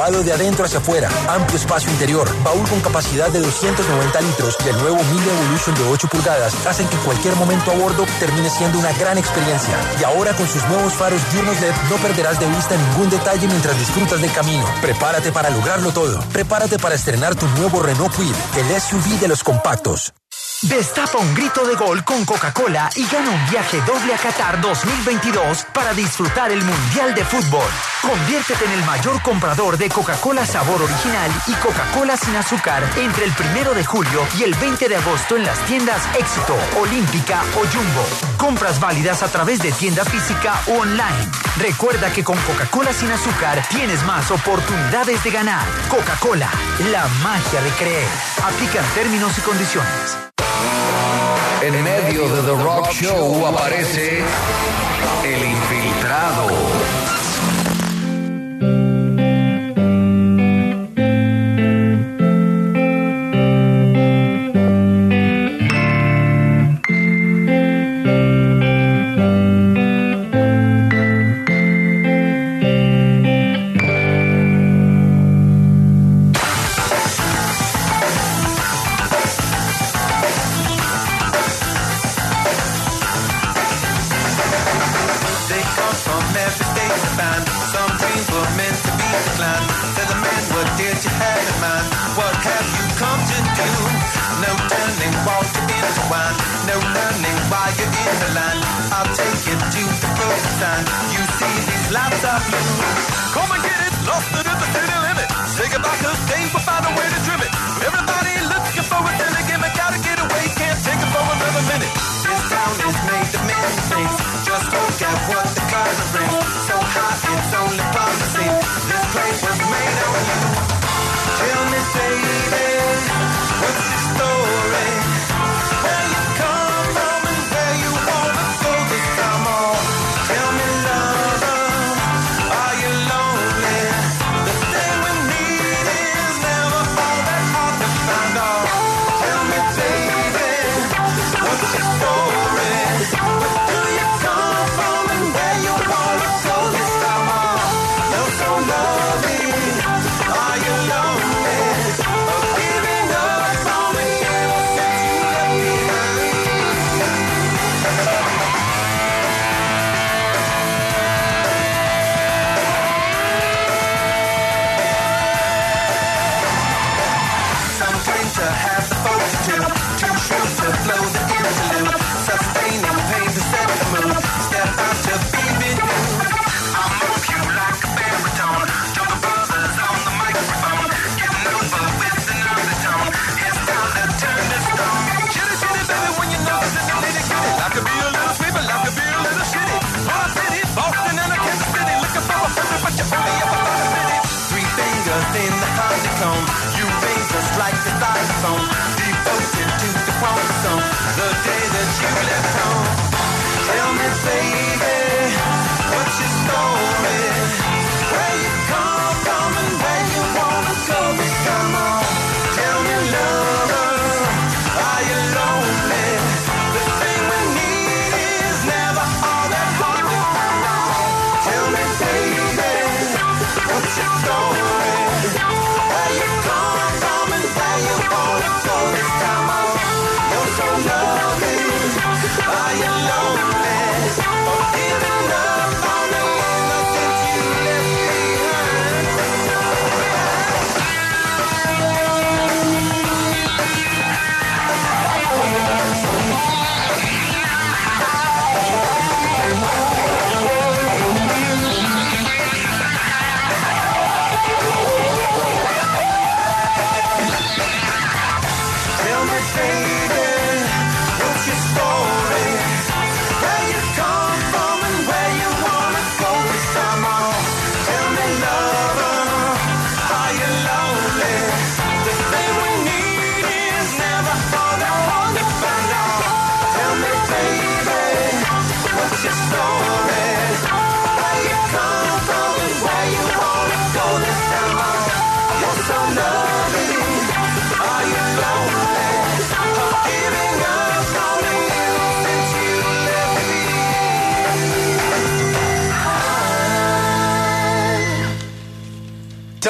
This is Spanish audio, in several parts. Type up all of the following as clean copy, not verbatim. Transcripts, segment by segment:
renovado de adentro hacia afuera, amplio espacio interior, baúl con capacidad de 290 litros y el nuevo Mille Evolution de 8 pulgadas hacen que cualquier momento a bordo termine siendo una gran experiencia. Y ahora con sus nuevos faros diurnos LED no perderás de vista ningún detalle mientras disfrutas del camino. Prepárate para lograrlo todo. Prepárate para estrenar tu nuevo Renault Kwid, el SUV de los compactos. Destapa un grito de gol con Coca-Cola y gana un viaje doble a Qatar 2022 para disfrutar el Mundial de Fútbol. Conviértete en el mayor comprador de Coca-Cola sabor original y Coca-Cola sin azúcar entre el 1 de julio y el 20 de agosto en las tiendas Éxito, Olímpica o Jumbo. Compras válidas a través de tienda física o online. Recuerda que con Coca-Cola sin azúcar tienes más oportunidades de ganar. Coca-Cola, la magia de creer. Aplican términos y condiciones. En medio de The Rock Show aparece el infiltrado.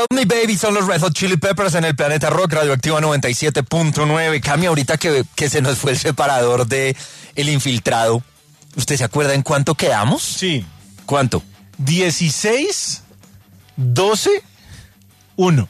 Tell Me Baby son los Red Hot Chili Peppers en el Planeta Rock, Radioactiva 97.9. Cami, ahorita que se nos fue el separador de El Infiltrado, ¿usted se acuerda en cuánto quedamos? Sí. ¿Cuánto? 16, 12, 1.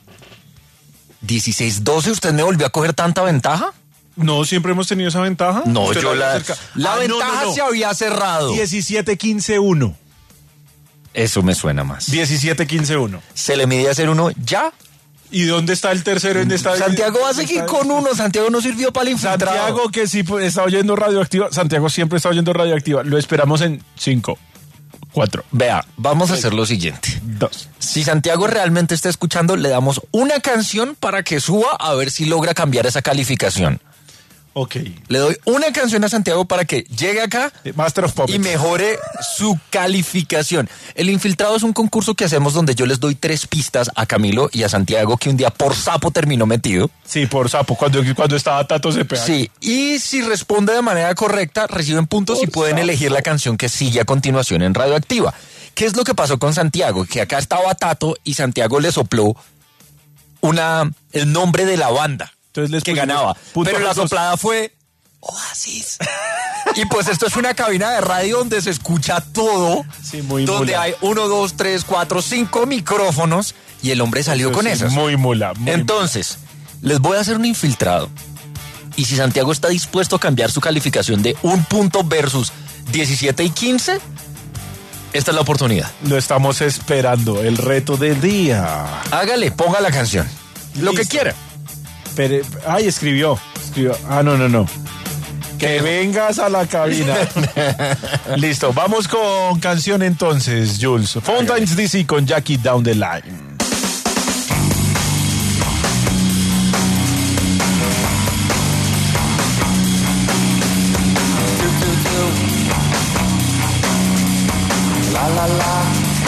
16-12, ¿usted me volvió a coger tanta ventaja? No, siempre hemos tenido esa ventaja. No, Usted yo la ventaja no. se había cerrado. 17, 15, 1. Eso me suena más. 17, 15, 1. Se le midía hacer uno ya. ¿Y dónde está el tercero en esta? Santiago va a seguir con uno. Santiago no sirvió para el infiltrado. Santiago, que sí está oyendo Radioactiva. Santiago siempre está oyendo Radioactiva. Lo esperamos en 5, 4. Vea, vamos a hacer lo siguiente. 2. Si Santiago realmente está escuchando, le damos una canción para que suba a ver si logra cambiar esa calificación. Ok. Le doy una canción a Santiago para que llegue acá Master of Puppets. y mejore su calificación. El Infiltrado es un concurso que hacemos donde yo les doy 3 pistas a Camilo y a Santiago, que un día por sapo terminó metido. Sí, por sapo, cuando estaba Tato Cepeda. Sí, y si responde de manera correcta, reciben puntos y pueden elegir la canción que sigue a continuación en Radioactiva. ¿Qué es lo que pasó con Santiago? Que acá estaba Tato y Santiago le sopló el nombre de la banda. Entonces que ganaba, pero la soplada fue Oasis. Y pues esto es una cabina de radio donde se escucha todo, sí, muy donde mula. hay 1, 2, 3, 4, 5 micrófonos y el hombre salió con esas. Muy mula. Entonces, les voy a hacer un infiltrado. Y si Santiago está dispuesto a cambiar su calificación de 1 punto versus 17 y 15, esta es la oportunidad. Lo estamos esperando, el reto del día. Hágale, ponga la canción. Lo que quiera. Pero, escribió. Ah, no. Que vengas a la cabina. Listo, vamos con canción entonces, Jules. Fountains DC con Jackie Down the Line. La la la.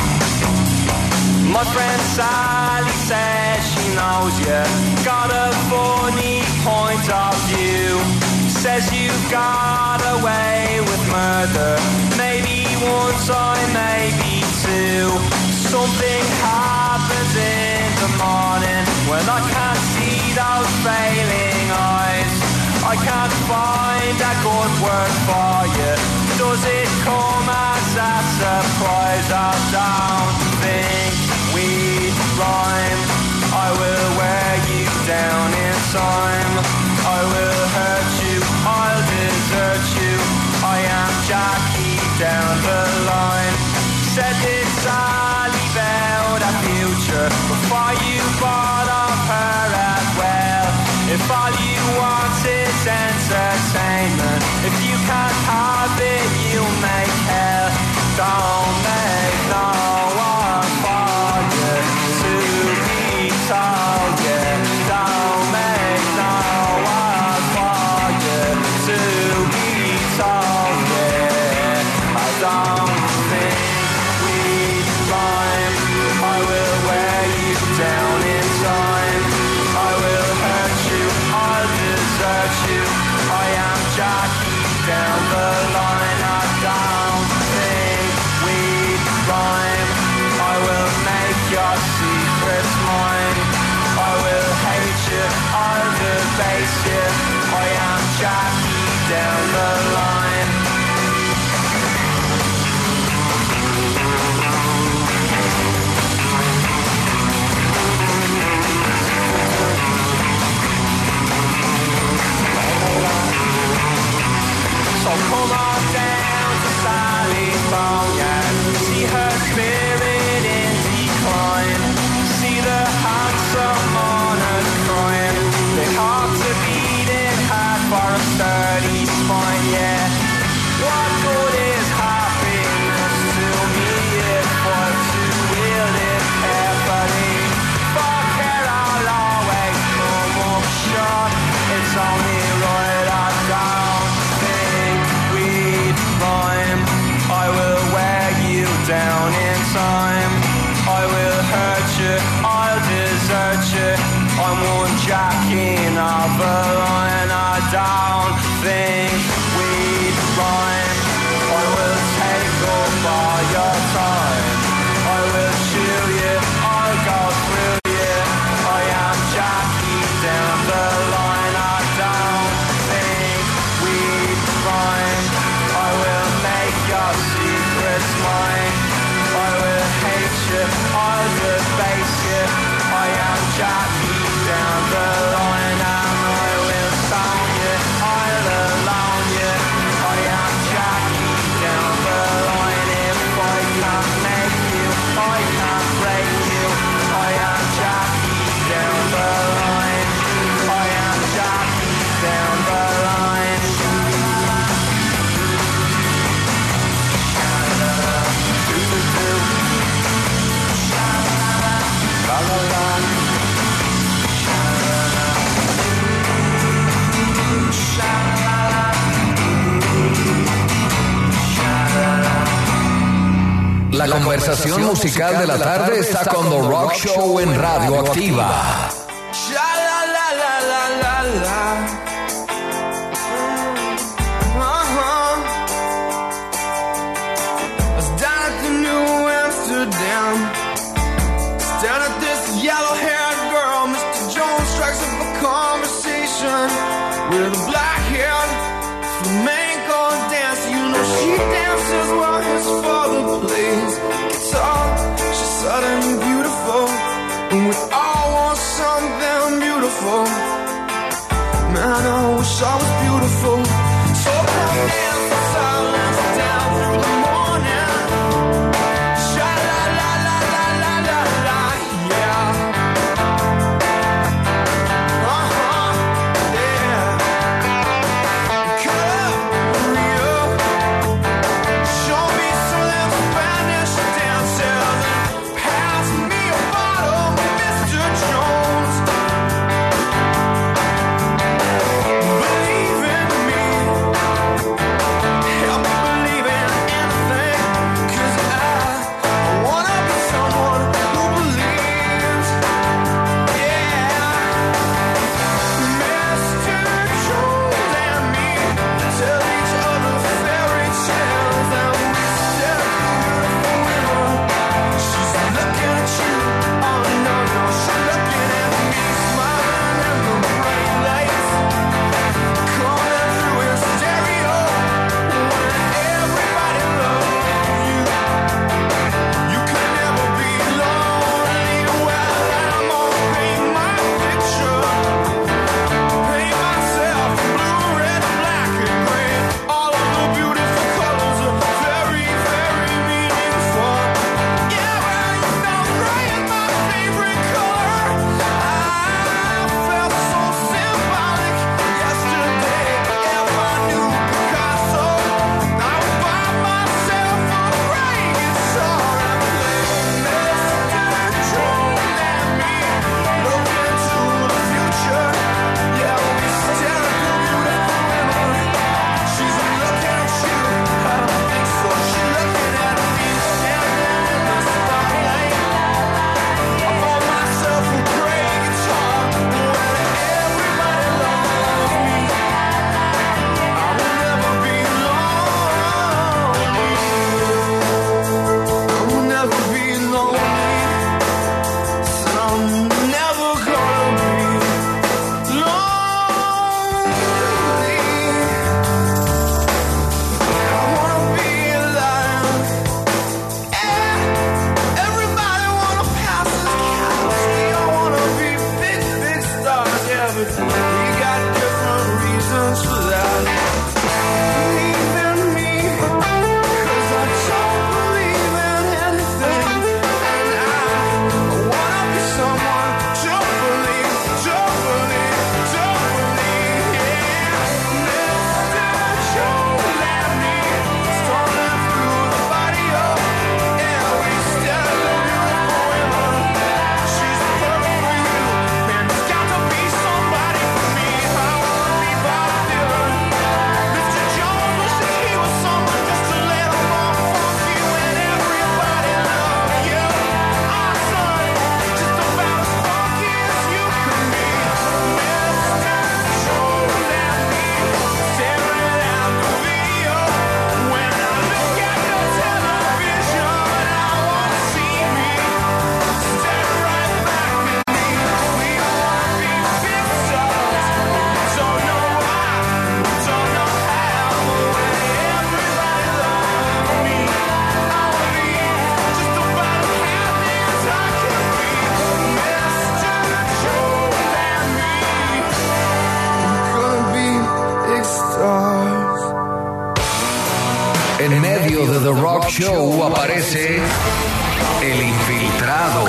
My friend Sally says she knows you got a funny point of view. Says you got away with murder, maybe one time, maybe two. Something happens in the morning when I can't see those failing eyes. I can't find a good word for you. Does it come as a surprise? I don't think we'd rhyme. I will wear you down in time. I will hurt you, I'll desert you. I am Jackie down the line. Said this Sally about a future before you bought off her as well. If all you want is entertainment, if you can't have it, you make hell. Don't make no one for you to be told, yeah. Don't make no one for you to be told, yeah. I don't think we rhyme. I will wear you down in time. I will hurt you, I'll desert you. I am Jackie down the line. I don't think we'd rhyme. I will make your secrets mine. I will hate you, I'll debase you. I am Jackie down the line. So come on down to California, see her spirit in decline, see the handsome mourners crying, their hearts are beating hard for a sturdy spine, yeah. What good is happiness to me if I'm to wield it carefully? For care I'll always come up short, it's only right I don't think we'd rhyme. I will wear you down in time. I will hurt you, I'll desert you. I'm one jacking of a line. I don't think we'd rhyme. I will take up all your time. I will chew you, I'll go through La conversación musical de la tarde está con The Rock Show en Radio Activa. Stared at this yellow-haired girl. Mr. Jones strikes up a conversation with a black-haired flamenco dancer. You know she dances while his father plays guitar. She's suddenly beautiful, and we all want something beautiful. Man, I wish I was beautiful. So come dance in silence down through the morning. En medio de The Rock Show aparece El Infiltrado.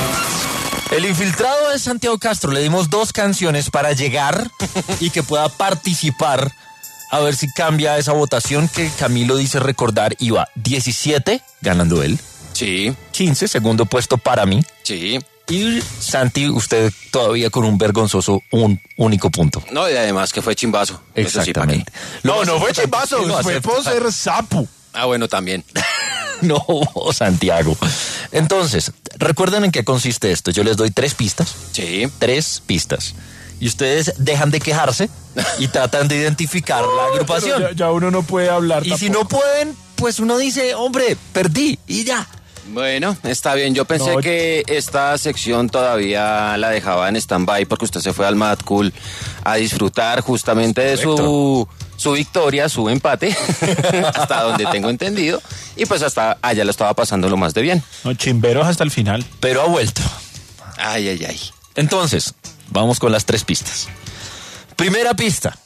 El Infiltrado es Santiago Castro. Le dimos 2 canciones para llegar y que pueda participar. A ver si cambia esa votación que Camilo dice recordar. Iba 17, ganando él. Sí. 15, segundo puesto para mí. Sí. Y Santi, usted todavía con un vergonzoso un único punto. No, y además que fue chimbazo. Exactamente. No, no fue chimbazo, fue por ser sapo. Ah, bueno, también. No, Santiago. Entonces, ¿recuerdan en qué consiste esto? Yo les doy 3 pistas. Sí. 3 pistas. Y ustedes dejan de quejarse y tratan de identificar la agrupación. Ya uno no puede hablar Y tampoco. si no pueden, pues uno dice, hombre, perdí y ya. Bueno, está bien. Yo pensé No. que esta sección todavía la dejaba en stand-by porque usted se fue al Mad Cool a disfrutar justamente de su victoria, su empate, hasta donde tengo entendido. Y pues hasta allá lo estaba pasando lo más de bien. No, chimberos hasta el final. Pero ha vuelto. Ay, ay, ay. Entonces, vamos con las 3 pistas. Primera pista.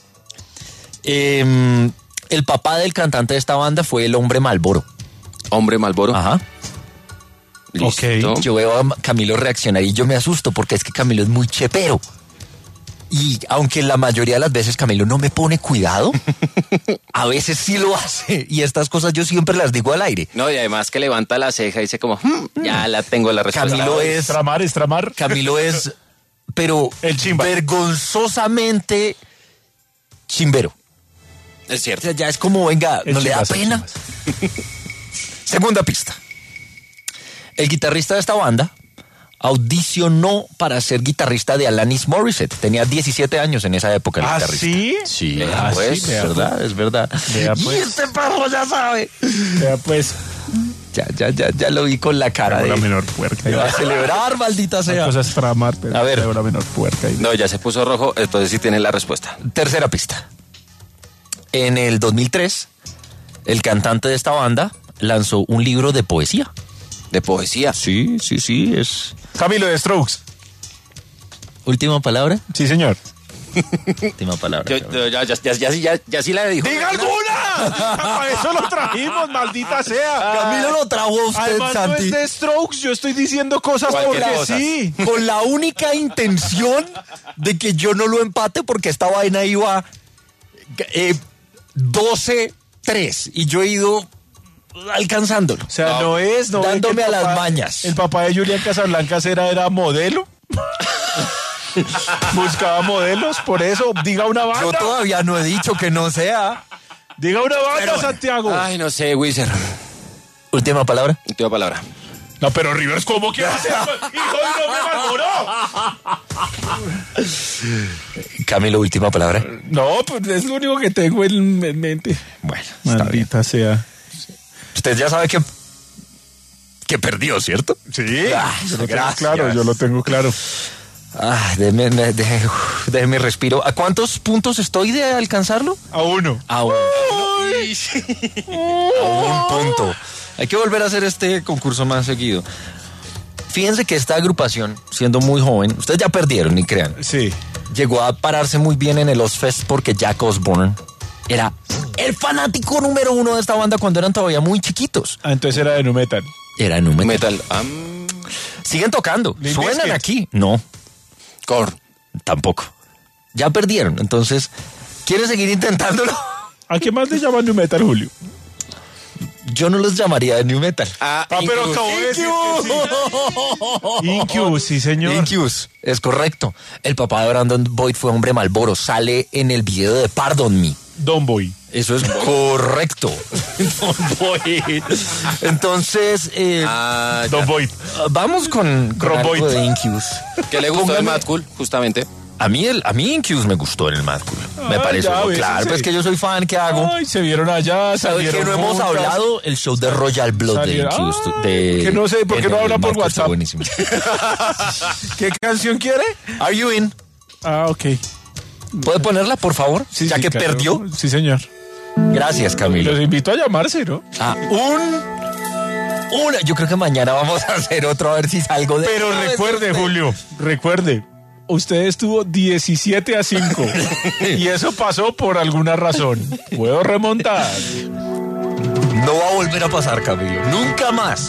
El papá del cantante de esta banda fue el hombre Malboro. Hombre Malboro. Ajá. Listo. Ok. Yo veo a Camilo reaccionar y yo me asusto porque es que Camilo es muy chepero. Y aunque la mayoría de las veces Camilo no me pone cuidado, a veces sí lo hace. Y estas cosas yo siempre las digo al aire. No, y además que levanta la ceja y dice como, ya la tengo la respuesta. Camilo es... Estramar. Camilo es, pero El chimba. vergonzosamente chimbero. Es O cierto. sea, ya es como, venga, El ¿no le da chimbazo, pena? Segunda pista. El guitarrista de esta banda audicionó para ser guitarrista de Alanis Morissette. Tenía 17 años en esa época el ¿Ah, guitarrista. sí? Sí, Ah, pues, sí, vea, es verdad, es verdad. Vea, Y pues. este perro ya sabe. Ya pues, Ya lo vi con la cara de... la menor puerca. Me va a celebrar, maldita La sea. cosa es tramar, pero A ver. la menor puerca. No, ya se puso rojo, entonces sí tiene la respuesta. Tercera pista. En el 2003, el cantante de esta banda lanzó un libro de poesía. De poesía. Sí, es... Camilo de Strokes. Última palabra. Sí, señor. Última palabra. Ya sí la dijo. ¡Diga alguna! Para eso lo trajimos, maldita sea. Camilo lo trajo a usted, Además no Santi. es de Strokes, yo estoy diciendo cosas Cualquier porque cosa. sí. Con la única intención de que yo no lo empate porque esta vaina iba 12-3 y yo he ido alcanzándolo. O sea, no es... No dándome ve que a el las papá- mañas. El papá de Julián Casablancas era modelo. Buscaba modelos, por eso, diga una Yo banda. todavía no he dicho que no sea. Diga una banda, Pero bueno. Santiago. Ay, no sé, Wizard. Última palabra. Última palabra. No, pero Rivers, ¿cómo que hace? ¡Hijo de no me Malboro! Camilo, última palabra. No, pues es lo único que tengo en mente. Bueno, está bien. Maldita sea. Usted ya sabe que perdió, ¿cierto? Sí, Ah, yo lo tengo gracias. claro, yo lo tengo claro. Ah, déjeme respiro. ¿A cuántos puntos estoy de alcanzarlo? A uno. A un punto. Hay que volver a hacer este concurso más seguido. Fíjense que esta agrupación, siendo muy joven, ustedes ya perdieron, ni crean. Sí. Llegó a pararse muy bien en el Ozfest porque Jack Osbourne era el fanático número 1 de esta banda cuando eran todavía muy chiquitos. Ah, entonces era de nu metal. Era nu metal. Metal. Siguen tocando. Limp Suenan Bizkit. aquí. No, Core. tampoco. Ya perdieron. Entonces, ¿quieren seguir intentándolo? ¿A qué más le llaman nu metal, Julio? Yo no los llamaría de new metal. pero acabo de decir que sí. Incubus, sí, señor. Incubus, es correcto. El papá de Brandon Boyd fue hombre Malboro. Sale en el video de Pardon Me. Don Boy. Eso es correcto. Don Boyd. Entonces, Don Boy. vamos con Ron algo Boyd. de Incubus. ¿Qué le gustó Póngame- el Mad Cool, justamente? A mí Incubus me gustó en el Mad Cool. Me Ay, pareció. ya ves, Claro, sí. pues que yo soy fan, ¿qué hago? Ay, se vieron allá, ¿Sabes salieron que no hemos juntas. hablado? El show de Royal Blood de Salieron- Incubus. Ah, De, que no sé, ¿por qué en no el habla por Mad Cool, estuvo WhatsApp? buenísimo. ¿Qué canción quiere? Are you in? Ah, ok. ¿Puede ponerla, por favor? Sí, ya sí, que claro. perdió. Sí, señor. Gracias, Camilo. Los invito a llamarse, ¿no? Yo creo que mañana vamos a hacer otro a ver si salgo de... Pero recuerde, Julio, recuerde, usted estuvo 17-5 y eso pasó por alguna razón. Puedo remontar. No va a volver a pasar, Camilo. Nunca más.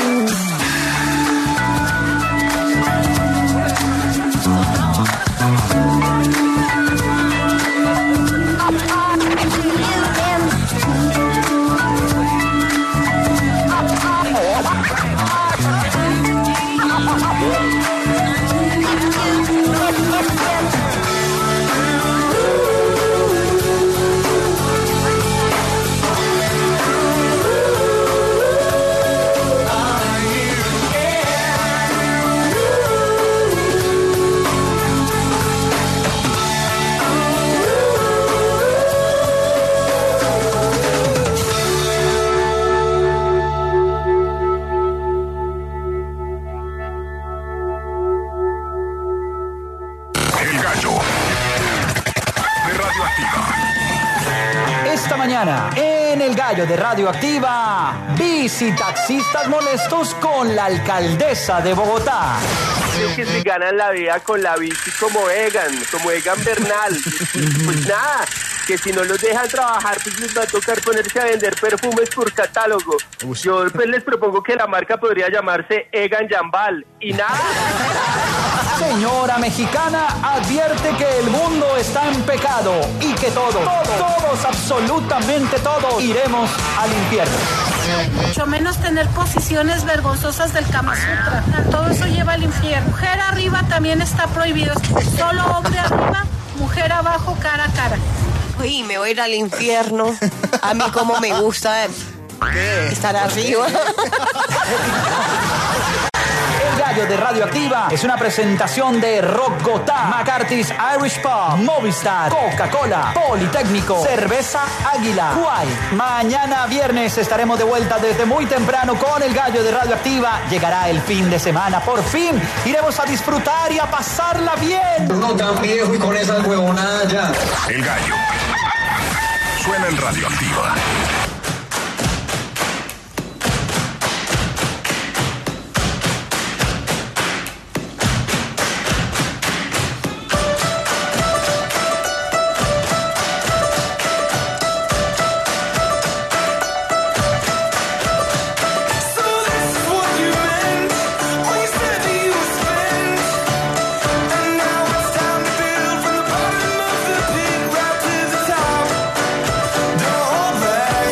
Esta mañana, en El Gallo de Radioactiva, bicitaxistas molestos con la alcaldesa de Bogotá. Creo que se ganan la vida con la bici como Egan Bernal. Pues nada, que si no los dejan trabajar, pues les va a tocar ponerse a vender perfumes por catálogo. Yo pues les propongo que la marca podría llamarse Egan Jambal. Y nada. Señora mexicana advierte que el mundo está en pecado y que todos, absolutamente todos, iremos al infierno. Mucho menos tener posiciones vergonzosas del Kama Sutra. Todo eso lleva al infierno. Mujer arriba también está prohibido. Solo hombre arriba, mujer abajo, cara a cara. Uy, me voy a ir al infierno. A mí como me gusta estar arriba. El Gallo de Radioactiva es una presentación de Rock-Gotá, McCarthy's Irish Pub, Movistar, Coca-Cola, Politécnico, Cerveza Águila, Huay. Mañana viernes estaremos de vuelta desde muy temprano con El Gallo de Radioactiva. Llegará el fin de semana, por fin iremos a disfrutar y a pasarla bien. No tan viejo y con esas huevonadas ya. El Gallo suena en Radioactiva. Don't hold back.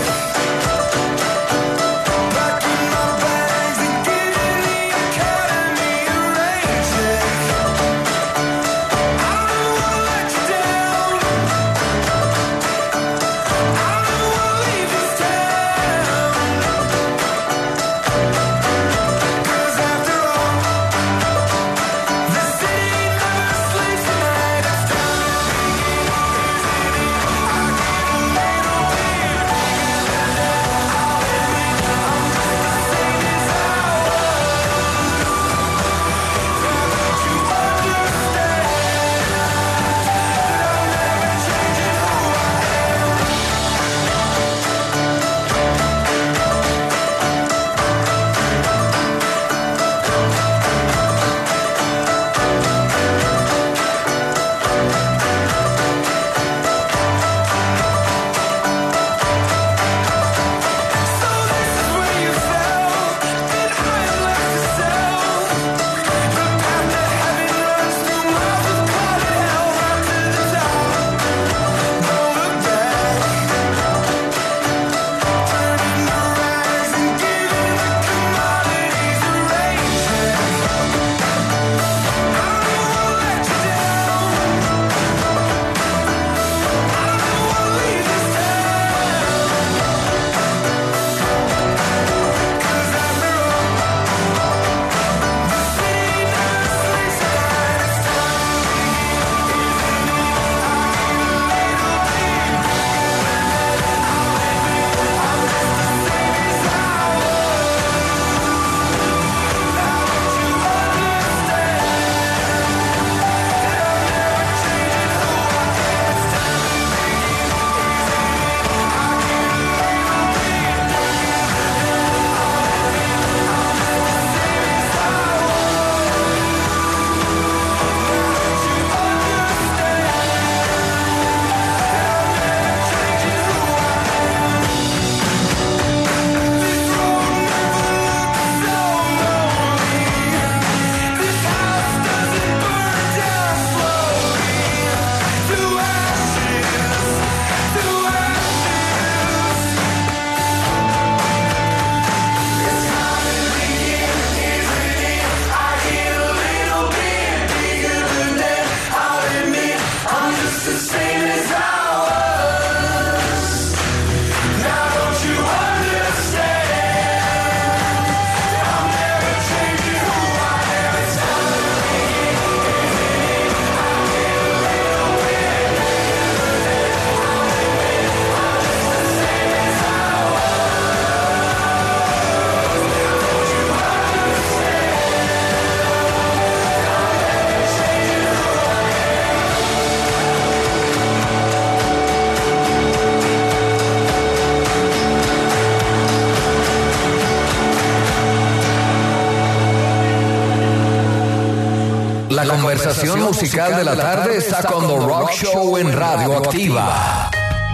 La conversación musical de la tarde está con The Rock Show en Radio Activa.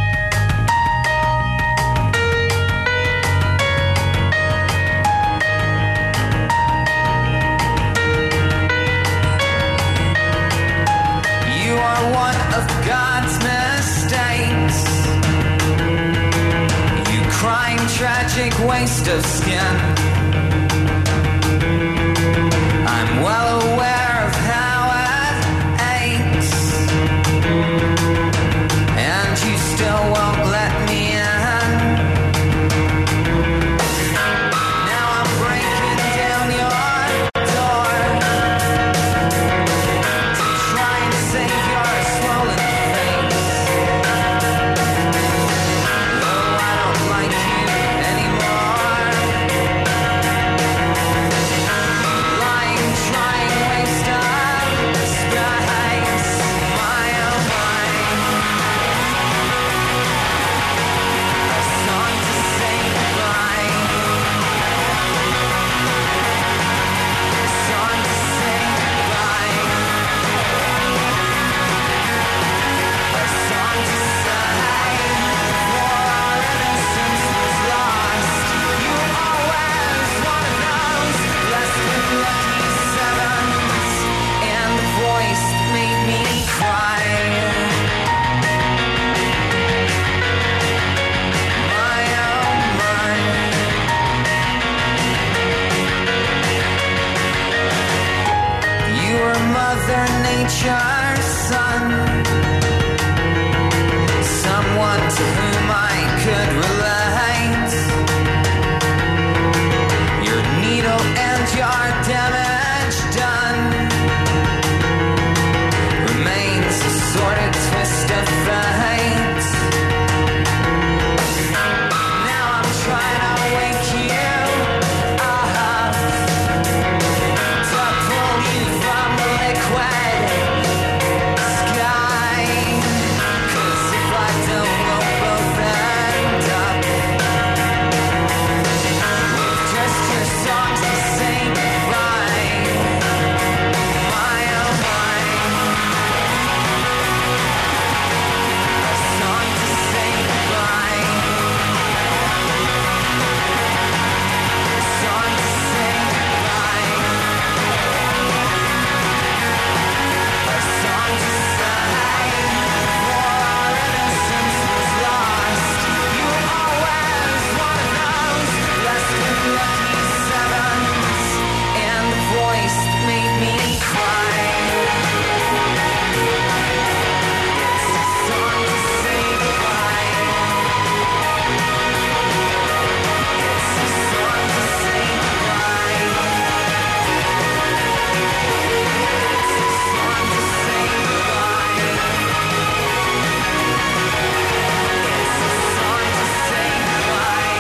You are one of God's mistakes. You crying tragic waste of skin. I'm well aware of how it aches, and you still won't let me in. Now I'm breaking down your door to try and save your swollen face. Though I don't like you anymore. Lying, trying, waste of space. My oh my. A song to say goodbye. A song to say goodbye. A song to say before innocence was lost. You always one of those less than lucky sevens, and the voice that made me cry. My oh my. You were Mother Nature's son, someone to whom I could relate. Your needle and your damage done remains a sordid twist of fate. Now I'm trying to wake you up, to pull you from the liquid sky. 'Cause if I don't, we'll both end up with just your songs to say goodbye. My oh my. A song to say goodbye. A song to say goodbye. A song to say before innocence was lost. You always one of those less than lucky sevens, and the voice that made me cry. It's a song to say goodbye. It's a song to say goodbye. It's a song to say goodbye. It's a song to say goodbye.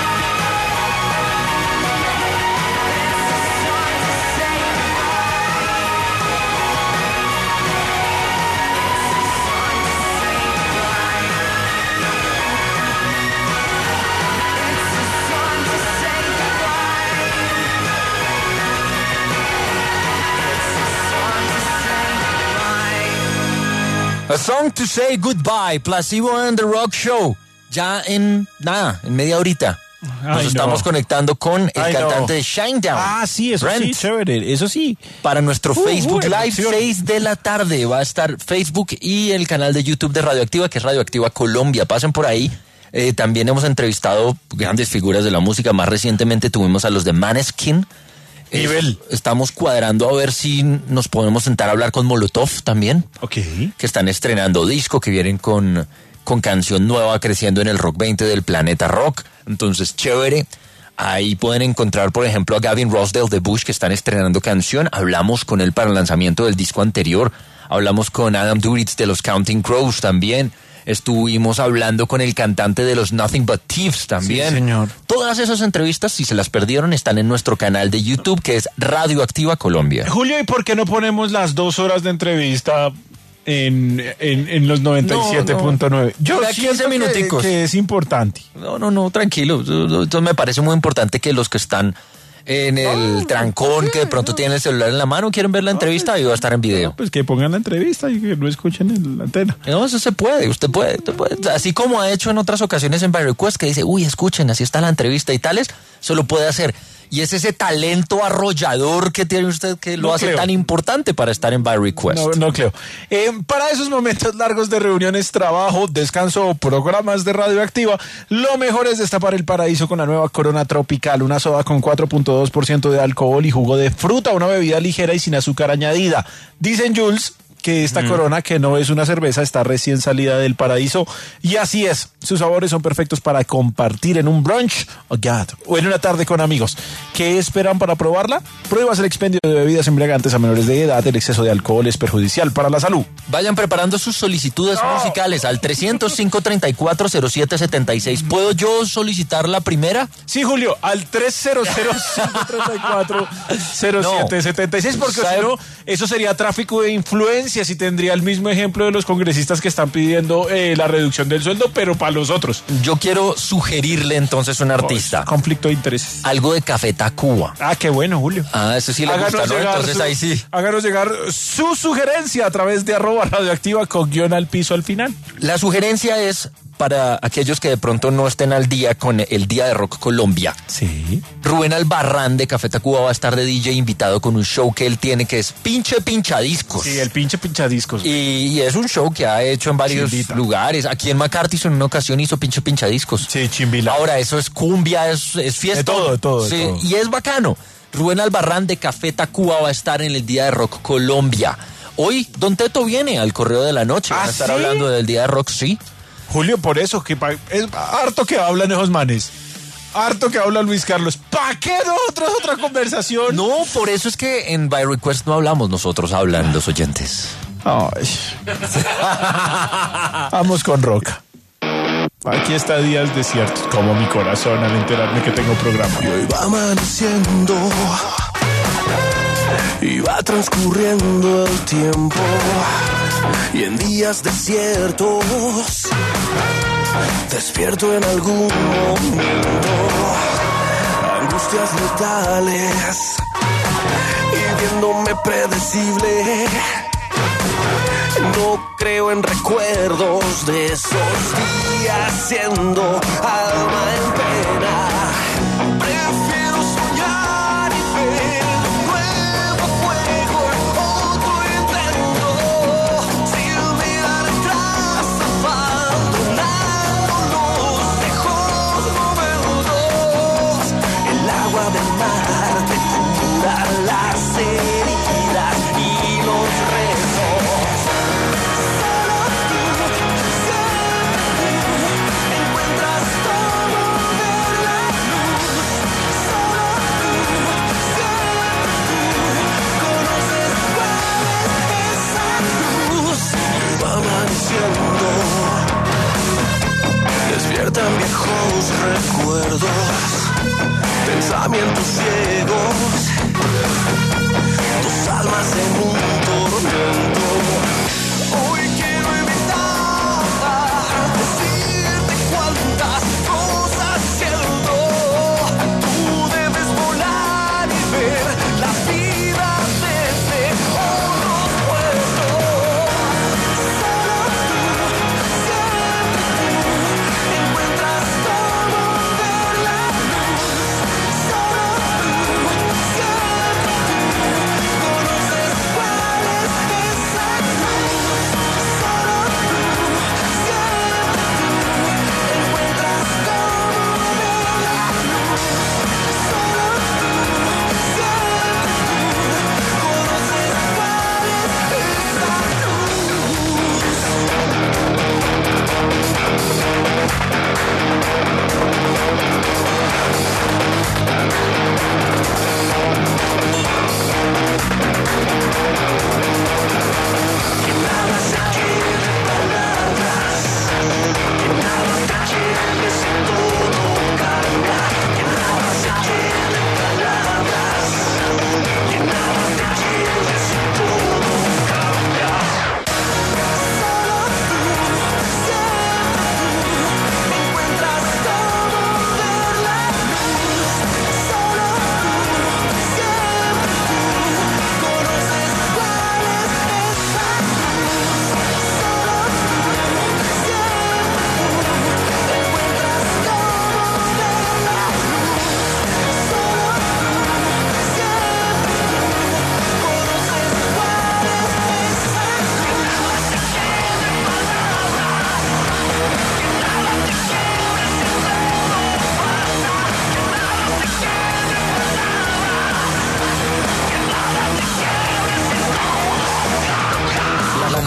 A Song to Say Goodbye, Placebo and The Rock Show. Ya en media horita. Nos estamos conectando con el cantante de Shinedown. Ah, sí, eso Brent. sí, chévere, eso sí. Para nuestro Facebook Live, emoción. 6 de la tarde. Va a estar Facebook y el canal de YouTube de Radioactiva, que es Radioactiva Colombia. Pasen por ahí. También hemos entrevistado grandes figuras de la música. Más recientemente tuvimos a los de Maneskin. Estamos cuadrando a ver si nos podemos sentar a hablar con Molotov también. Ok. Que están estrenando disco, que vienen con canción nueva creciendo en el Rock 20 del Planeta Rock. Entonces, chévere. Ahí pueden encontrar, por ejemplo, a Gavin Rossdale de Bush, que están estrenando canción. Hablamos con él para el lanzamiento del disco anterior. Hablamos con Adam Duritz de los Counting Crows también. Estuvimos hablando con el cantante de los Nothing But Thieves también. Sí, señor. Todas esas entrevistas, si se las perdieron, están en nuestro canal de YouTube, que es Radioactiva Colombia. Julio, ¿y por qué no ponemos las 2 horas de entrevista en los 97.9? Yo Dura 15 minuticos. que es importante. No, tranquilo. Entonces me parece muy importante que los que están en el trancón, que de pronto tienen el celular en la mano, quieren ver la entrevista, y va a estar en video. Pues que pongan la entrevista y que no escuchen la antena. No, eso se puede, usted puede. Así como ha hecho en otras ocasiones en By Request, que dice, uy, escuchen, así está la entrevista y tales, se lo puede hacer. Y es ese talento arrollador que tiene usted que lo hace tan importante para estar en By Request. No creo. Para esos momentos largos de reuniones, trabajo, descanso o programas de Radioactiva, lo mejor es destapar el paraíso con la nueva Corona Tropical, una soda con 4.2% de alcohol y jugo de fruta, una bebida ligera y sin azúcar añadida. Dicen Jules que esta Corona, que no es una cerveza, está recién salida del paraíso, y así es. Sus sabores son perfectos para compartir en un brunch o en una tarde con amigos. ¿Qué esperan para probarla? Pruebas el expendio de bebidas embriagantes a menores de edad. El exceso de alcohol es perjudicial para la salud. Vayan preparando sus solicitudes musicales al 300-534-0776. ¿Puedo yo solicitar la primera? Sí, Julio, al 300-534-0776, porque si no, eso sería tráfico de influencias y tendría el mismo ejemplo de los congresistas que están pidiendo la reducción del sueldo, pero para los otros. Yo quiero sugerirle entonces un artista. Conflicto de intereses. Algo de Café Tacuba. Ah, qué bueno, Julio. Ah, eso sí le gusta, ¿no? Entonces ahí sí. Háganos llegar su sugerencia a través de @radioactiva con guión al piso al final. La sugerencia es para aquellos que de pronto no estén al día con el Día de Rock Colombia. Sí. Rubén Albarrán de Café Tacuba va a estar de DJ invitado con un show que él tiene que es Pinchadiscos. Sí, el Pinchadiscos. Y es un show que ha hecho en varios lugares. Aquí en McCarthy en una ocasión hizo Pinchadiscos. Sí, Chimbila. Ahora eso es cumbia, es fiesta. De todo. Y es bacano. Rubén Albarrán de Café Tacuba va a estar en el Día de Rock Colombia. Hoy Don Teto viene al Correo de la Noche. Va a estar hablando del Día de Rock, sí. Julio, por eso, que es harto que hablan esos manes. Harto que habla Luis Carlos. ¿Para qué otra conversación? No, por eso es que en By Request no hablamos nosotros, hablan los oyentes. Ay. Vamos con Roca. Aquí está Días Desiertos, como mi corazón al enterarme que tengo programa. Y hoy va amaneciendo y va transcurriendo el tiempo, y en días desiertos despierto en algún momento, angustias letales y viéndome predecible. No creo en recuerdos de esos días siendo alma en pena. Prefiero soñar y ver un nuevo fuego en otro intento, sin mirar atrás, abandonando los viejos momentos. El agua del mar te cura las heridas y los rezos. Solo tú, siempre tú, encuentras todo de la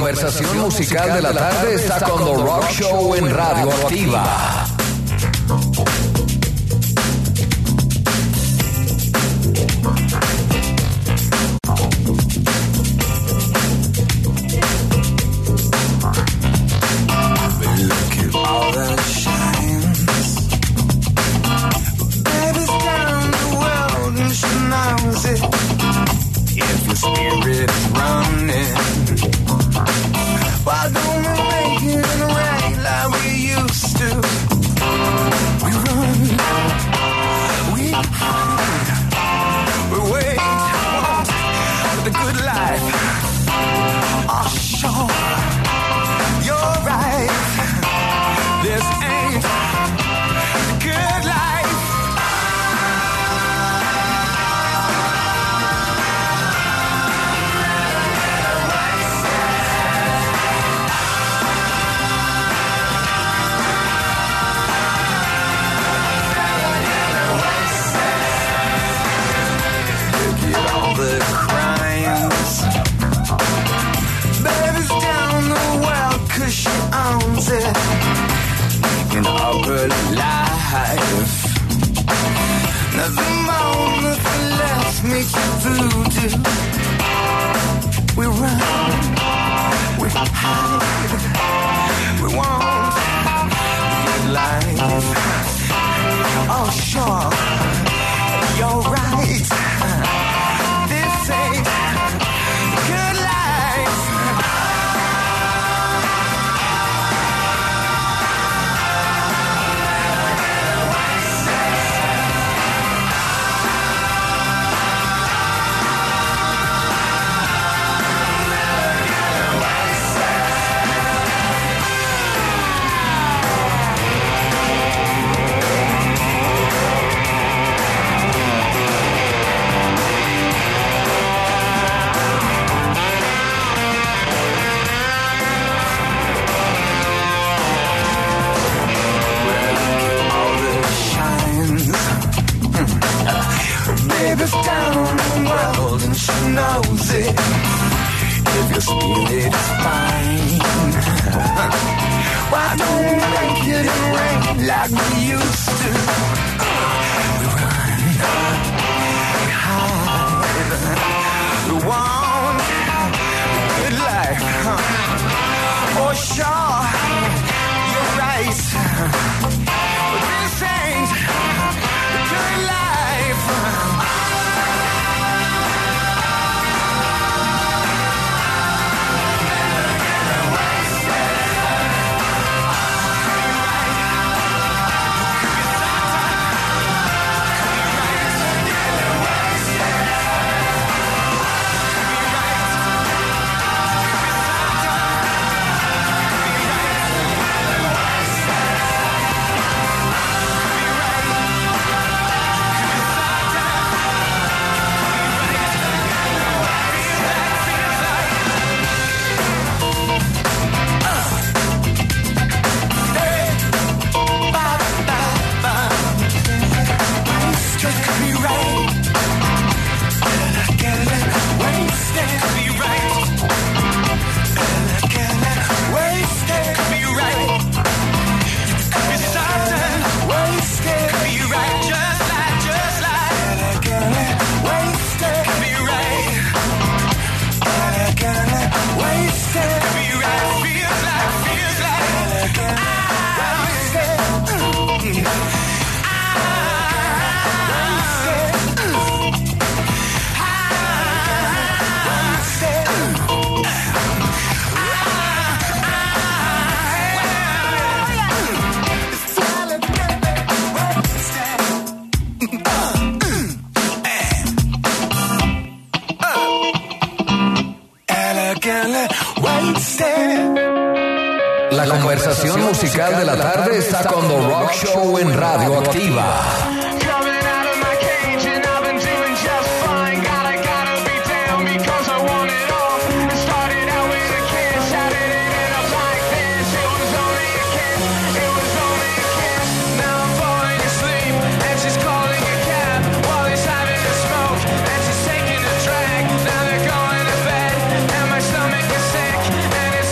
conversación musical de la tarde está con The Rock Show en Radio Activa. Spirit is running. Why don't we make it rain like we used to? We run, we hide, we wait for the good life. Oh, sure, you're right. This ain't the good life. The crimes. Baby's down the well 'cause she owns it in all her life. Nothing more, nothing less makes you voodoo. We run, we hide, we want good life. Oh sure, you're right. Say good life. Baby's down the world and she knows it. If your spirit is fine, why don't we make it rain like we used to? We run, we hide, we want a good life. Oh sure, you're right. But this ain't a good life. La conversación musical de la tarde está con The Rock Show en Radio Activa. And it's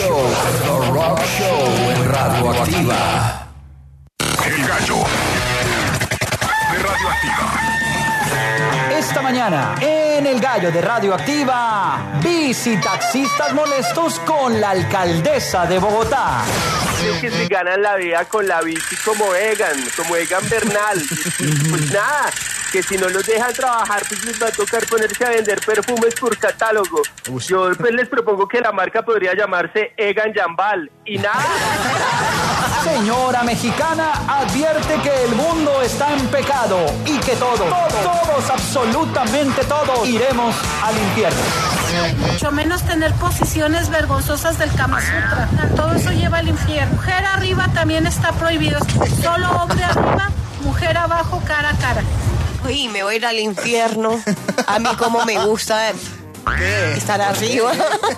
Show. The Rock Show en Radioactiva. El Gallo de Radioactiva. Esta mañana, en El Gallo de Radioactiva, bici taxistas molestos con la alcaldesa de Bogotá. Creo que se ganan la vida con la bici como Egan Bernal. Pues nada, que si no los dejan trabajar, pues les va a tocar ponerse a vender perfumes por catálogo. Yo pues les propongo que la marca podría llamarse Egan Jambal. Y nada. Señora mexicana advierte que el mundo está en pecado y que todos, absolutamente todos, iremos al infierno. Mucho menos tener posiciones vergonzosas del Kama Sutra. Todo eso lleva al infierno. Mujer arriba también está prohibido. Solo hombre arriba, mujer abajo, cara a cara. Uy, me voy a ir al infierno. A mí como me gusta estar arriba.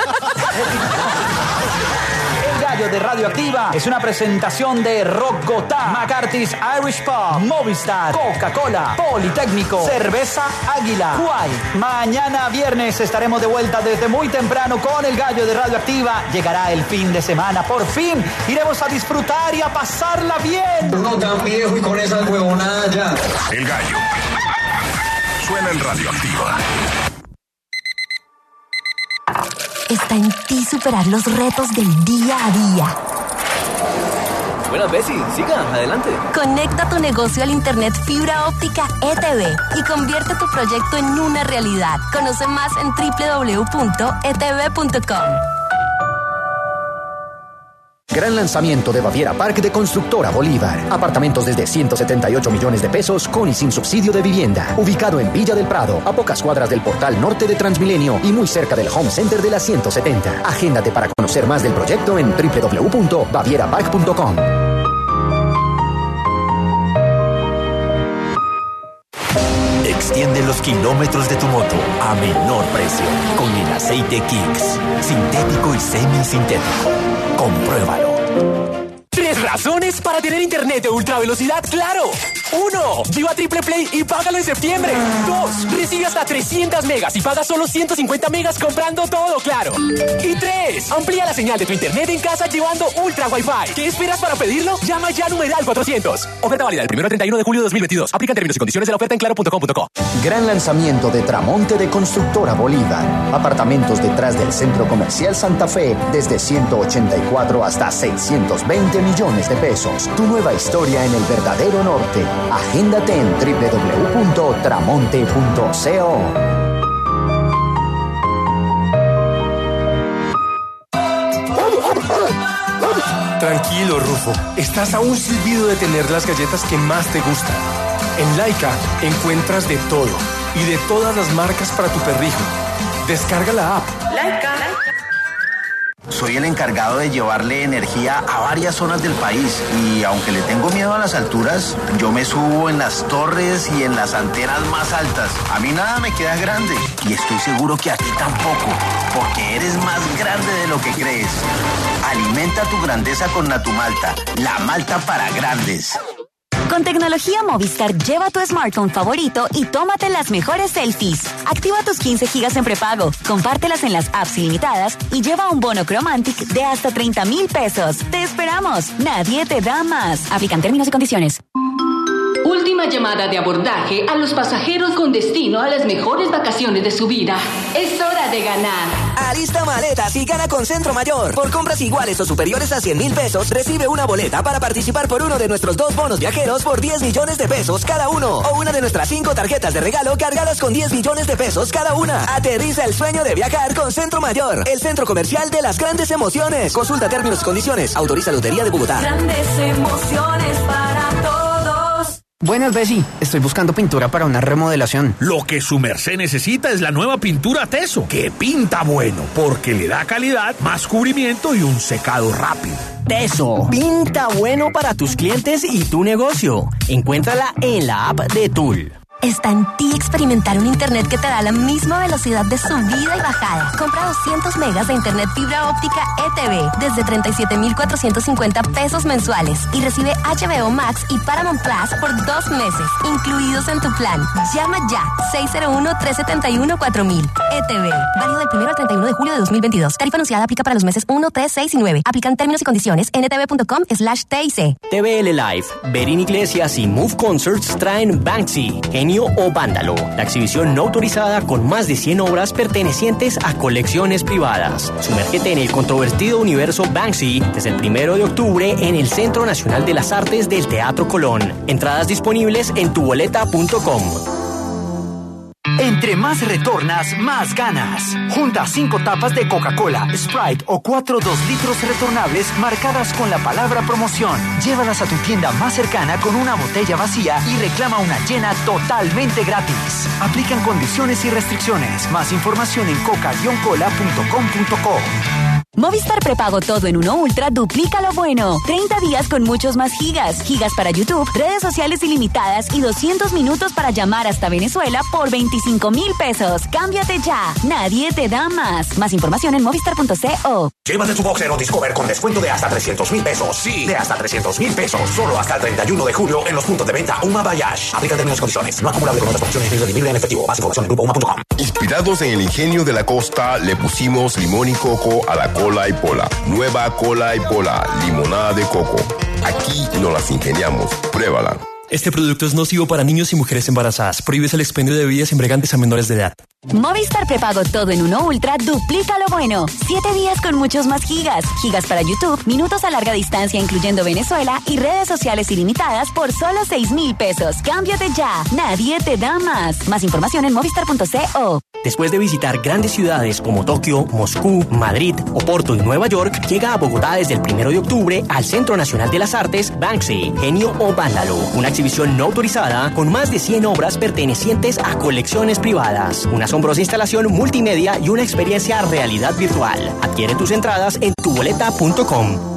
El Gallo de Radioactiva es una presentación de Rockgotá, McCarthy's Irish Pub, Movistar, Coca-Cola, Politécnico, Cerveza Águila, Huay. Mañana viernes estaremos de vuelta desde muy temprano con El Gallo de Radioactiva. Llegará el fin de semana, por fin iremos a disfrutar y a pasarla bien. No tan viejo y con esas huevonadas ya. El Gallo suena en Radioactiva. Está en ti superar los retos del día a día. Buenas, Bessie. Siga, adelante. Conecta tu negocio al internet fibra óptica ETV y convierte tu proyecto en una realidad. Conoce más en www.etv.com. Gran lanzamiento de Baviera Park de Constructora Bolívar. Apartamentos desde 178 millones de pesos con y sin subsidio de vivienda. Ubicado en Villa del Prado, a pocas cuadras del portal norte de Transmilenio y muy cerca del Home Center de la 170. Agéndate para conocer más del proyecto en www.bavierapark.com. Extiende los kilómetros de tu moto a menor precio con el aceite Kicks. Sintético y semisintético. Compruébalo. 3 razones para tener internet de ultra velocidad Claro. 1. Viva Triple Play y págalo en septiembre. 2. Recibe hasta 300 megas y paga solo 150 megas comprando todo Claro. Y 3. Amplía la señal de tu internet en casa llevando Ultra Wi-Fi. ¿Qué esperas para pedirlo? Llama ya numeral 400. Oferta válida del 1 al 31 de julio de 2022. Aplican términos y condiciones de la oferta en claro.com.co. Gran lanzamiento de Tramonte de Constructora Bolívar. Apartamentos detrás del Centro Comercial Santa Fe desde 184 hasta 620 millones de pesos. Tu nueva historia en el verdadero norte. Agéndate en www.tramonte.co. Tranquilo, Rufo. Estás a un silbido de tener las galletas que más te gustan. En Laika encuentras de todo y de todas las marcas para tu perrijo. Descarga la app. Laika. Soy el encargado de llevarle energía a varias zonas del país y aunque le tengo miedo a las alturas, yo me subo en las torres y en las antenas más altas. A mí nada me queda grande y estoy seguro que a ti tampoco, porque eres más grande de lo que crees. Alimenta tu grandeza con Natumalta, la malta para grandes. Con tecnología Movistar, lleva tu smartphone favorito y tómate las mejores selfies. Activa tus 15 gigas en prepago, compártelas en las apps ilimitadas y lleva un bono Chromantic de hasta 30,000 pesos. ¡Te esperamos! Nadie te da más. Aplican términos y condiciones. Última llamada de abordaje a los pasajeros con destino a las mejores vacaciones de su vida. Es hora de ganar. Alista maletas y gana con Centro Mayor. Por compras iguales o superiores a 100,000 pesos, recibe una boleta para participar por uno de nuestros 2 bonos viajeros por 10 millones de pesos cada uno. O una de nuestras 5 tarjetas de regalo cargadas con 10 millones de pesos cada una. Aterriza el sueño de viajar con Centro Mayor, el centro comercial de las grandes emociones. Consulta términos y condiciones. Autoriza Lotería de Bogotá. Grandes emociones para todos. Buenas, Bessie. Estoy buscando pintura para una remodelación. Lo que su merced necesita es la nueva pintura Teso, que pinta bueno, porque le da calidad, más cubrimiento y un secado rápido. Teso, pinta bueno para tus clientes y tu negocio. Encuéntrala en la app de Tool. Está en ti experimentar un internet que te da la misma velocidad de subida y bajada. Compra 200 megas de internet fibra óptica ETV desde 37,450 pesos mensuales y recibe HBO Max y Paramount Plus por 2 meses, incluidos en tu plan. Llama ya, 601-371-4000. ETV, válido del 1 al 31 de julio de 2022. Tarifa anunciada aplica para los meses 1, 3, 6 y 9. Aplican términos y condiciones en etv.com/TIC. TVL Live, Berín Iglesias y Move Concerts traen Banksy, Genio o Vándalo, la exhibición no autorizada con más de 100 obras pertenecientes a colecciones privadas. Sumérgete en el controvertido universo Banksy desde el 1 de octubre en el Centro Nacional de las Artes del Teatro Colón. Entradas disponibles en tuboleta.com. Entre más retornas, más ganas. Junta 5 tapas de Coca-Cola, Sprite o 4 2 litros retornables marcadas con la palabra promoción. Llévalas a tu tienda más cercana con una botella vacía y reclama una llena totalmente gratis. Aplican condiciones y restricciones. Más información en coca-cola.com.co. Movistar prepago todo en Uno Ultra duplica lo bueno. 30 días con muchos más gigas. Gigas para YouTube, redes sociales ilimitadas y 200 minutos para llamar hasta Venezuela por 25,000 pesos. Cámbiate ya. Nadie te da más. Más información en movistar.co. Llévate tu Boxer o Discover con descuento de hasta 300,000 pesos. Sí, de hasta 300,000 pesos. Solo hasta el 31 de julio en los puntos de venta Uma Bayash. Aplica términos y condiciones. No acumulable con otras promociones ni redimible en efectivo. Más información en grupouma.com. Inspirados en el ingenio de la costa, le pusimos limón y coco a la cola y pola. Nueva cola y pola, limonada de coco. Aquí nos las ingeniamos. Pruébala. Este producto es nocivo para niños y mujeres embarazadas. Prohíbes el expendio de bebidas embriagantes a menores de edad. Movistar prepago todo en Uno Ultra duplica lo bueno. 7 días con muchos más gigas. Gigas para YouTube, minutos a larga distancia incluyendo Venezuela y redes sociales ilimitadas por solo 6,000 pesos. Cámbiate ya. Nadie te da más. Más información en movistar.co. Después de visitar grandes ciudades como Tokio, Moscú, Madrid, Oporto y Nueva York, llega a Bogotá desde el 1 de octubre al Centro Nacional de las Artes Banksy, Genio o Vándalo, una exhibición no autorizada con más de 100 obras pertenecientes a colecciones privadas, una asombrosa instalación multimedia y una experiencia realidad virtual. Adquiere tus entradas en tuboleta.com.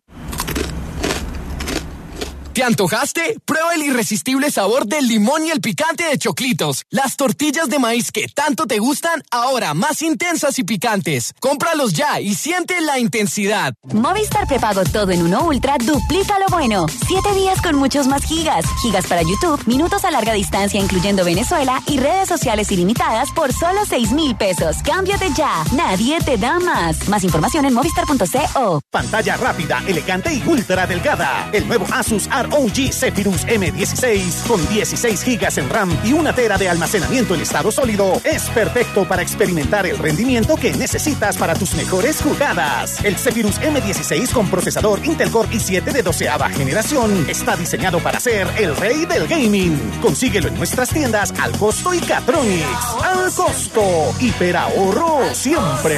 ¿Te antojaste? Prueba el irresistible sabor del limón y el picante de Choclitos. Las tortillas de maíz que tanto te gustan, ahora más intensas y picantes. Cómpralos ya y siente la intensidad. Movistar prepago todo en Uno Ultra duplica lo bueno. 7 días con muchos más gigas. Gigas para YouTube, minutos a larga distancia incluyendo Venezuela y redes sociales ilimitadas por solo 6,000 pesos. Cámbiate ya. Nadie te da más. Más información en movistar.co. Pantalla rápida, elegante y ultra delgada. El nuevo Asus ROG Zephyrus M16 con 16 GB en RAM y 1 TB de almacenamiento en estado sólido es perfecto para experimentar el rendimiento que necesitas para tus mejores jugadas. El Zephyrus M16 con procesador Intel Core i7 de 12ª generación está diseñado para ser el rey del gaming. Consíguelo en nuestras tiendas Al Costo y Catronics. Al Costo, hiperahorro siempre.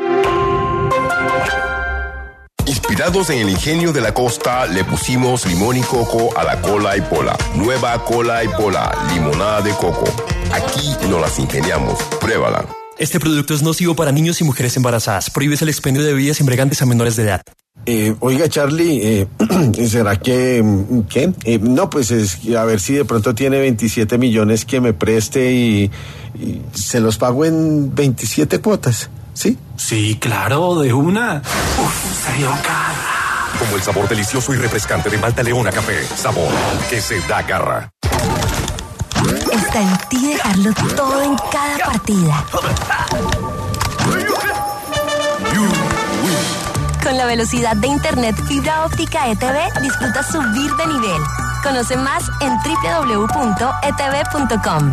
Inspirados en el ingenio de la costa, le pusimos limón y coco a la cola y pola. Nueva cola y pola, limonada de coco. Aquí nos las ingeniamos. Pruébala. Este producto es nocivo para niños y mujeres embarazadas. Prohíbes el expendio de bebidas embriagantes a menores de edad. Oiga, Charlie, ¿será que... ¿qué? No, pues es a ver si de pronto tiene 27 millones que me preste y se los pago en 27 cuotas, ¿sí? Sí, claro, de una. Uf, se dio cara. Como el sabor delicioso y refrescante de Malta Leona Café. Sabor que se da garra. Está en ti dejarlo todo en cada partida. Con la velocidad de internet fibra óptica ETV, disfruta subir de nivel. Conoce más en www.etv.com.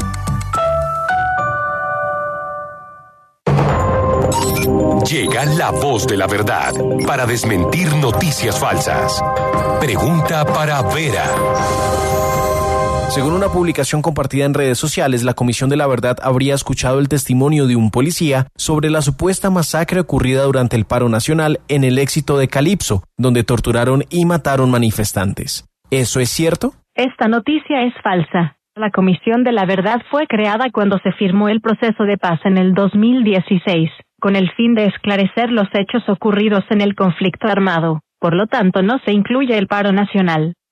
Llega la voz de la verdad para desmentir noticias falsas. Pregunta para Vera. Según una publicación compartida en redes sociales, la Comisión de la Verdad habría escuchado el testimonio de un policía sobre la supuesta masacre ocurrida durante el paro nacional en el Éxito de Calipso, donde torturaron y mataron manifestantes. ¿Eso es cierto? Esta noticia es falsa. La Comisión de la Verdad fue creada cuando se firmó el proceso de paz en el 2016, con el fin de esclarecer los hechos ocurridos en el conflicto armado. Por lo tanto, no se incluye el paro nacional.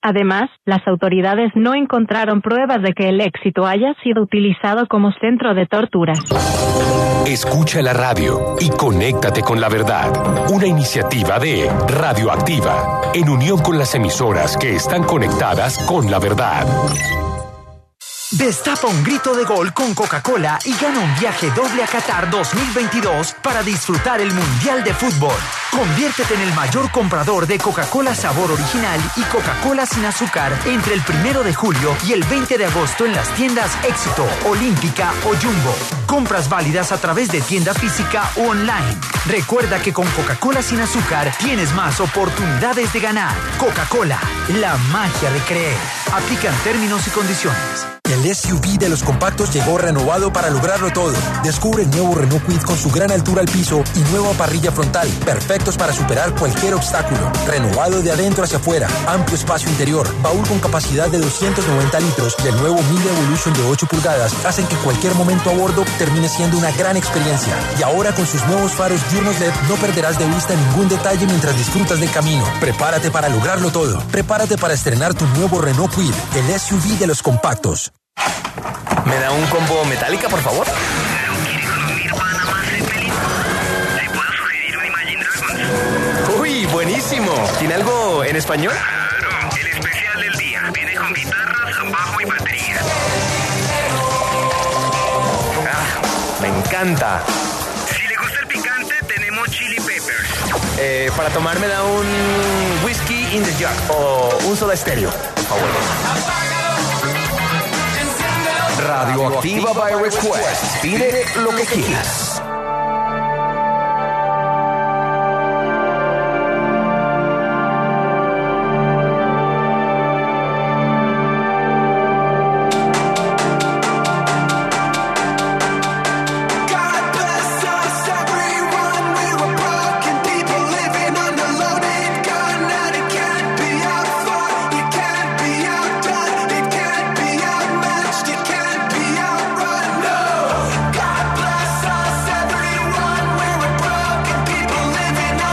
Además, las autoridades no encontraron pruebas de que el Éxito haya sido utilizado como centro de tortura. Escucha la radio y conéctate con la verdad. Una iniciativa de Radioactiva, en unión con las emisoras que están conectadas con la verdad. Destapa un grito de gol con Coca-Cola y gana un viaje doble a Qatar 2022 para disfrutar el Mundial de Fútbol. Conviértete en el mayor comprador de Coca-Cola sabor original y Coca-Cola sin azúcar entre el 1 de julio y el 20 de agosto en las tiendas Éxito, Olímpica o Jumbo. Compras válidas a través de tienda física o online. Recuerda que con Coca-Cola sin azúcar tienes más oportunidades de ganar. Coca-Cola, la magia de creer. Aplican términos y condiciones. El SUV de los compactos llegó renovado para lograrlo todo. Descubre el nuevo Renault Kwid con su gran altura al piso y nueva parrilla frontal, perfectos para superar cualquier obstáculo. Renovado de adentro hacia afuera, amplio espacio interior, baúl con capacidad de 290 litros y el nuevo Mille Evolution de 8 pulgadas hacen que cualquier momento a bordo termine siendo una gran experiencia. Y ahora con sus nuevos faros diurnos LED no perderás de vista ningún detalle mientras disfrutas del camino. Prepárate para lograrlo todo. Prepárate para estrenar tu nuevo Renault Kwid, el SUV de los compactos. ¿Me da un combo Metallica, por favor? ¡Uy, buenísimo! ¿Tiene algo en español? Claro, el especial del día. Viene con guitarras, bajo y batería. Me encanta. Si le gusta el picante, tenemos chili peppers. Para tomar me da un whisky in the jug o un soda estéreo, por favor. Radioactiva by Request. Pide lo que quieras.